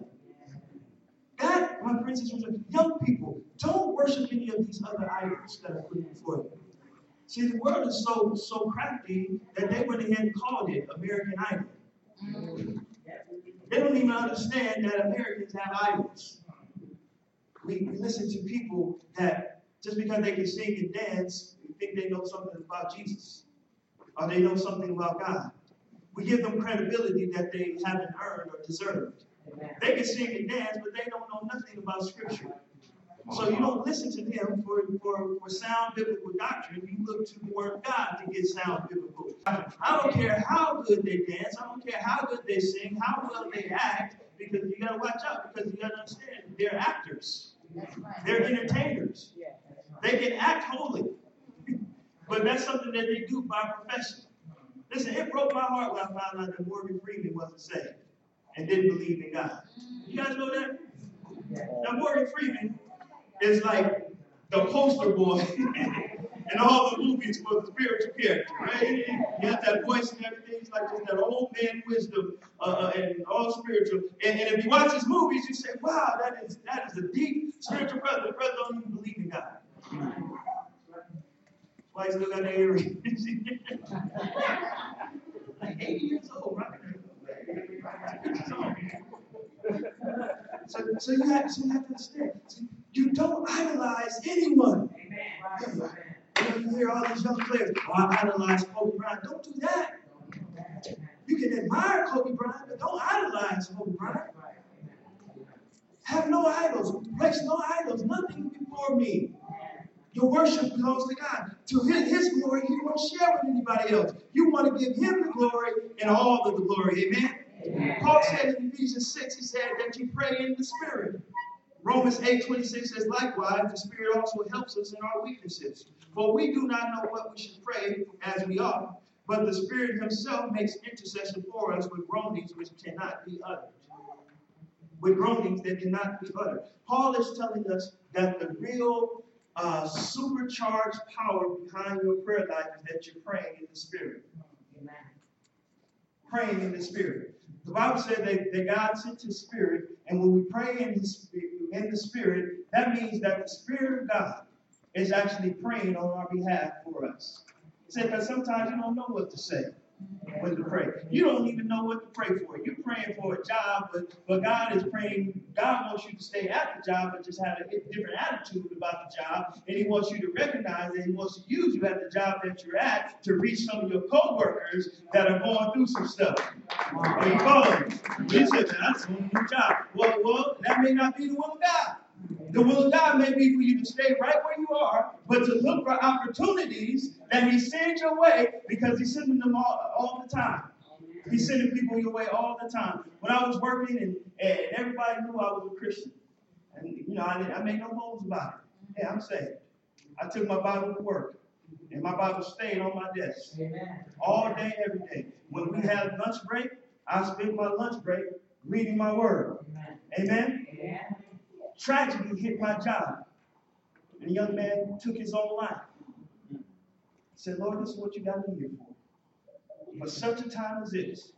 That, my friends, is reserved. Young people, don't worship any of these other idols that are put before you. See, the world is so so crafty that they went ahead and called it American Idol. They don't even understand that Americans have idols. We, we listen to people that just because they can sing and dance, we think they know something about Jesus, or they know something about God. We give them credibility that they haven't earned or deserved. They can sing and dance, but they don't know nothing about Scripture. So you don't listen to them for, for, for sound biblical doctrine. You look to the Word of God to get sound biblical doctrine. I don't care how good they dance. I don't care how good they sing, how well they act, because you got to watch out, because you got to understand, they're actors. They're entertainers. They can act holy, but that's something that they do by profession. Listen, it broke my heart when I found out that Morgan Freeman wasn't saved and didn't believe in God. You guys know that? Now, Morgan Freeman is like the poster boy in all the movies for the spiritual character, right? He has that voice and everything. He's like just that old man wisdom uh, and all spiritual. And, and if you watch his movies, you say, wow, that is that is a deep spiritual brother. The brother don't even believe in God. That's why he still got that earring. Like eighty years old, right? So, so, you have, so you have to understand. So you don't idolize anyone. Amen. You know, you hear all these young players, oh, I idolize Kobe Bryant. Don't do that. You can admire Kobe Bryant, but don't idolize Kobe Bryant. Have no idols. Place no idols. Nothing before me. Your worship belongs to God. To his, his glory, he won't share with anybody else. You want to give him the glory and all of the glory. Amen? Amen. Paul said in Ephesians six, he said that you pray in the Spirit. Romans eight twenty-six says, likewise, the Spirit also helps us in our weaknesses. For we do not know what we should pray as we ought, but the Spirit himself makes intercession for us with groanings which cannot be uttered. With groanings that cannot be uttered. Paul is telling us that the real uh, supercharged power behind your prayer life is that you're praying in the Spirit. Amen. Praying in the Spirit. The Bible said that, that God sent his Spirit, and when we pray in, his, in the Spirit, that means that the Spirit of God is actually praying on our behalf for us. He said, because sometimes you don't know what to say. when to pray. You don't even know what to pray for. You're praying for a job, but, but God is praying, God wants you to stay at the job, but just have a different attitude about the job. And he wants you to recognize that he wants to use you at the job that you're at to reach some of your co-workers that are going through some stuff. Are you following? You said, that's a new job. Well, well, that may not be the will of God. The will of God may be for you to stay right where you are, but to look for opportunities that he sends your way, because he's sending them all, all the time. He's sending people your way all the time. When I was working and, and everybody knew I was a Christian, and you know, I, didn't, I made no bones about it. Yeah, I'm saved. I took my Bible to work, and my Bible stayed on my desk all day, every day. When we had lunch break, I spent my lunch break reading my word. Amen? Amen. Tragedy hit my job. And a young man took his own life. He said, Lord, this is what you got me here for. For such a time as this.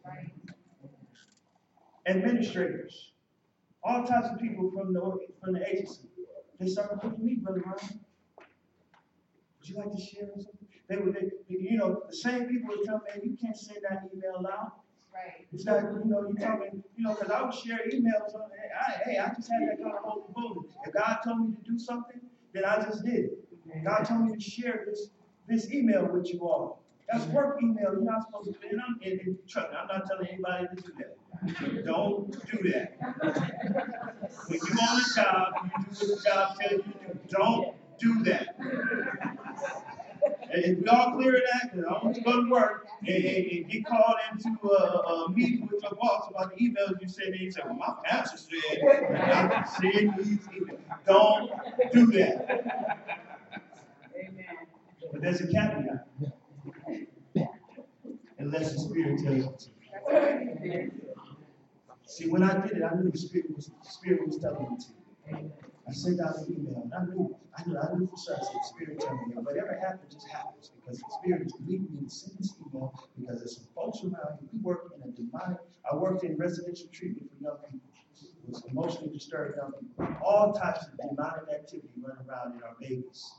Administrators, all types of people from the, from the agency, they started looking at me, Brother Ryan. Would you like to share something? They would, they, you know, the same people would tell me, you can't send that email out. Right. It's like, you know, you tell me, you know, because I would share emails on, hey, I, hey, I just had that kind of holy boldness. If God told me to do something, then I just did it. God told me to share this, this email with you all. That's work email. You're not supposed to do it. And I'm, and, and trust me, I'm not telling anybody to do that. Don't do that. When you're on a job, you do what the job tells you to do. Don't do that. And if we all clear of that, because I want you to go to work and, and, and get called into a, a meeting with your boss about the emails you send, and you say, well, my pastor said, I can send these emails. Don't do that. Amen. But there's a caveat. Unless the Spirit tells you to. See, when I did it, I knew the Spirit was, the Spirit was telling me to. I sent out an email, and I knew, I knew, I knew for certain the Spirit told me. Whatever happens, just happens, because the Spirit is leading me to send this email, because there's some folks around here. We work in a demonic, I worked in residential treatment for young people, with emotionally disturbed young people. All types of demonic activity run around in our babies.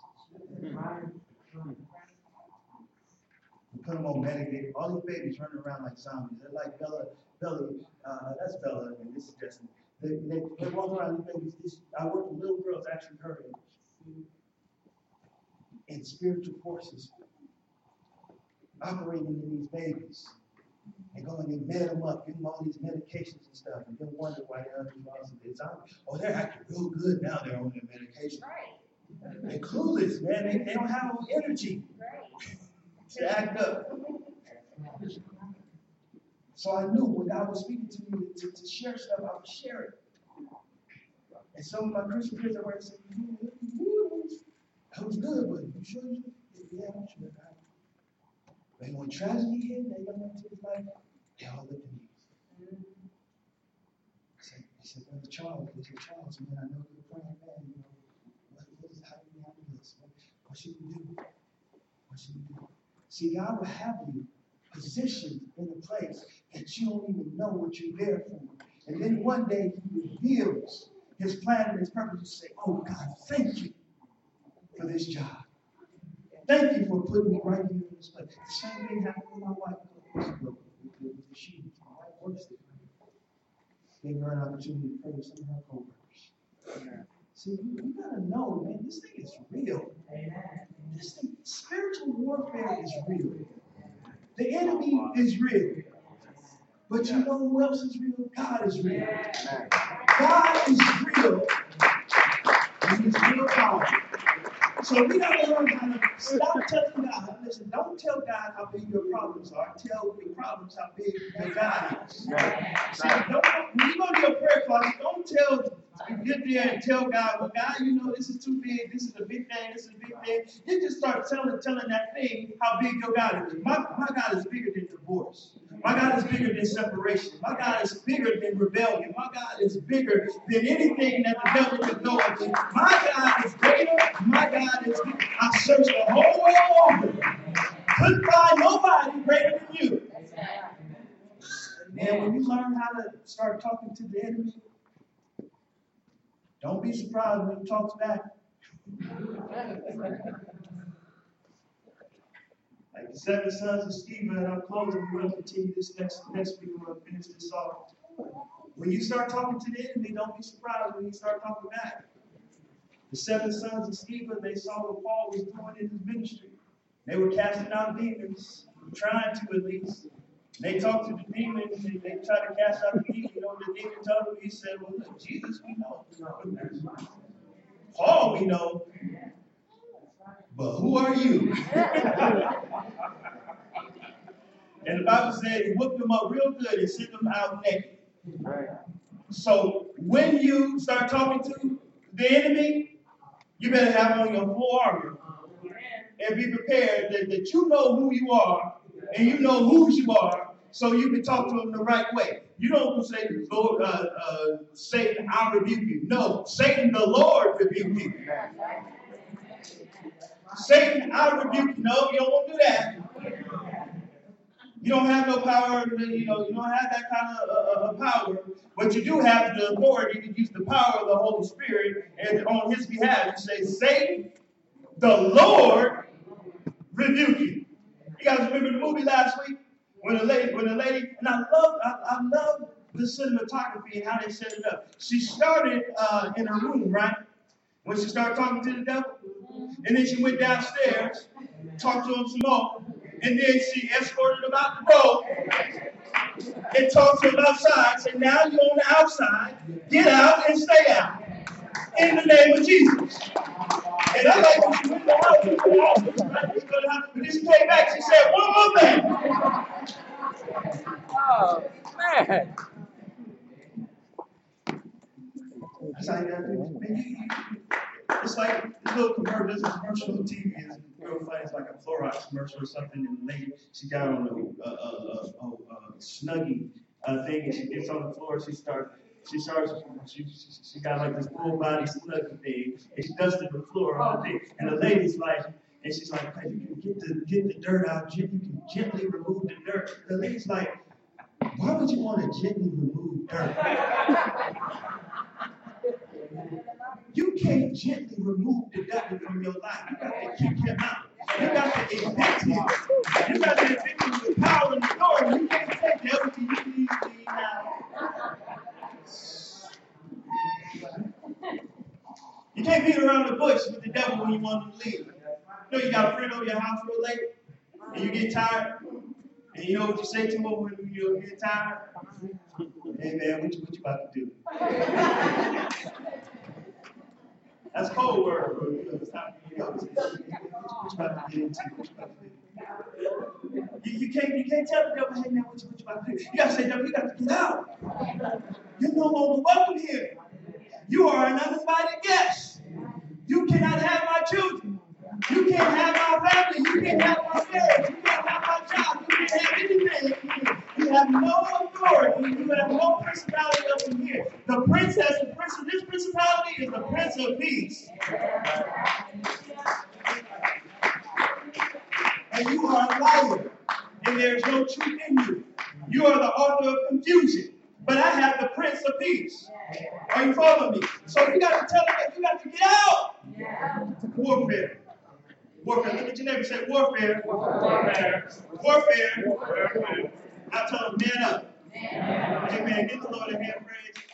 We put them on medicated. All these babies running around like zombies. They're like Bella, Bella, uh, that's Bella, and this is Destiny. They, they, they walk around these babies. This, I work with little girls, actually her age, and spiritual forces operating in these babies. They go and they med them up, give them all these medications and stuff, and then wonder why they're under the zombies. Oh, they're acting real good now. They're on their medication. Right. They're clueless, man. They, they don't have no energy Right. to act up. So I knew when God was speaking to me to, to share stuff, I would share it. And some of my Christian kids are right saying, that was good, but you sure you yeah, I'm sure. But when tragedy hit, they young man to his life, they all looked at me. I said, he said, Brother Charles, Brother Charles, man, I know you're a praying man, you know. What, what is, how do you handle this? What, what should we do? What should we do? See, God will have you positioned in a place that you don't even know what you're there for. And then one day he reveals his plan and his purpose. You say, oh God, thank you for this job. Thank you for putting me right here in this place. The same thing happened with my wife a couple weeks ago with the shoes. My wife works there. Gave her an opportunity to pray with some of her co-workers. See, you, you gotta know, man, this thing is real. Amen. This thing, spiritual warfare is real. The enemy is real. But you know who else is real? God is real. God is real. And he's real powerful. So we gotta learn how to stop telling God. Listen, don't tell God how big your problems are. Tell your problems how big your God is. See, don't, when you go to your prayer closet, don't tell, get there and tell God, well, God, you know, this is too big, this is a big thing, this is a big thing. You just start telling, telling that thing how big your God is. My, my God is bigger than divorce. My God is bigger than separation. My God is bigger than rebellion. My God is bigger than anything that the devil can go into. My God is greater. My God is bigger. I searched the whole world over. Couldn't find nobody greater than you. Man, when you learn how to start talking to the enemy, don't be surprised when he talks back. Like the seven sons of Sceva, and I'm closing. We're going to continue this next, next week. We're going to finish this off. When you start talking to the enemy, don't be surprised when you start talking back. The seven sons of Sceva, they saw what Paul was doing in his ministry. They were casting out demons, trying to at least. They talked to the demons, and they tried to cast out the demon. You know what the demon told them? He said, well, look, Jesus, we know. Paul, we know. But who are you? And the Bible said he whooped them up real good and sent them out naked. So when you start talking to the enemy, you better have on your full armor and be prepared that, that you know who you are and you know whose you are, so you can talk to them the right way. You don't say, Lord, uh, uh, Satan, I rebuke you. No, Satan, the Lord, rebuke you. Satan, I rebuke you. No, you don't want to do that. You don't have no power, you know, you don't have that kind of uh, uh, power, but you do have the authority to use the power of the Holy Spirit, and on his behalf, you say, Satan, the Lord, rebuke you. You guys remember the movie last week? When the lady, when the lady, and I love, I, I love the cinematography and how they set it up. She started uh, in her room, right? When she started talking to the devil. And then she went downstairs, talked to him some more, and then she escorted him out the road and talked to him outside. Said, now you're on the outside. Get out and stay out. In the name of Jesus. And I like when she went to the house, she went to the house, right? She went to the house, but then she came back, she said, one more thing. Oh, man. That's how you gotta do it. Man, you- you- It's like this little commercial, this commercial on T V is real funny. It's like a Clorox commercial or something, and the lady, she got on a, a, a, a, a Snuggie uh, thing, and she gets on the floor, she starts, she starts, she, she, she got like this full body Snuggie thing, and she dusted the floor all day, and the lady's like, and she's like, hey, you can get the, get the dirt out, you can gently remove the dirt. The lady's like, why would you want to gently remove dirt? You can't gently remove the devil from your life. You got to kick him out. You got to evict him. You got to evict him with power and authority. You can't say, devil, can you please leave now? You can't beat around the bush with the devil when you want him to leave. You know, you got a friend over your house real late, and you get tired, and you know what you say to him when you get tired? Hey, man, what you, what you about to do? That's cold word, bro. You know, it's not, you know, what you about to get into? What you about to do? You, you can't, you can't tell the devil, hey man, what you, what you about to do? You gotta say, devil, you got to get out. You're no longer welcome here. You are an uninvited guest. You cannot have my children. You can't have my family. You can't have my marriage. You can't have my job. You can't have anything. You have no authority. You have no principality up in here. The prince that's the prince of this principality is the Prince of Peace. And you are a liar. And there is no truth in you. You are the author of confusion. But I have the Prince of Peace. Are you following me? So you got to tell them that you got to get out. Warfare. Warfare. Look at your neighbor and say warfare. Warfare. Warfare. Warfare. I tell them, man up. Amen. Give the Lord a hand praise.